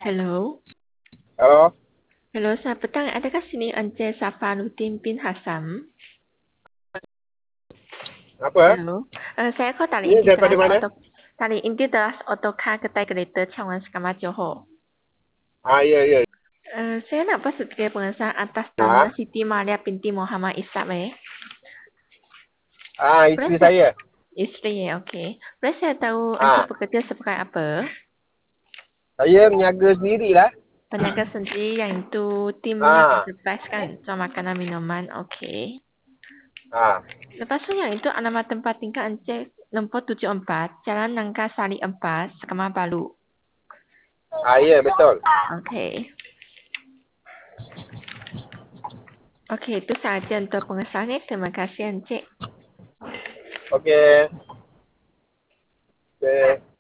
Hello. Halo, Hello, selamat petang. Adakah sini Encik Safanuddin bin Hassan? apa? Hello. Saya call dari Ini daripada Inditeras mana? Autocar Kedai Kereta Cawangan Sekamar Johor. Ya, ya. Saya nak buat sebagai pengesahan atas nama Nah, Siti Maria binti Muhammad Ishak. Boleh isteri saya? saya. Isteri, okey. Boleh saya tahu Encik Ah, bekerja sebagai apa? saya meniaga sendirilah. Peniaga sendiri yang itu timnya Ah, enterprise kan? Jual makanan minuman, okey. ah, Lepas tu yang itu alamat tempat tinggal Encik nombor 74, Jalan Nangka Sari 4, Sekamar Balu. ya betul. Okey. Okey, itu sahaja untuk pengesahannya. Terima kasih Encik. Okey. Okey.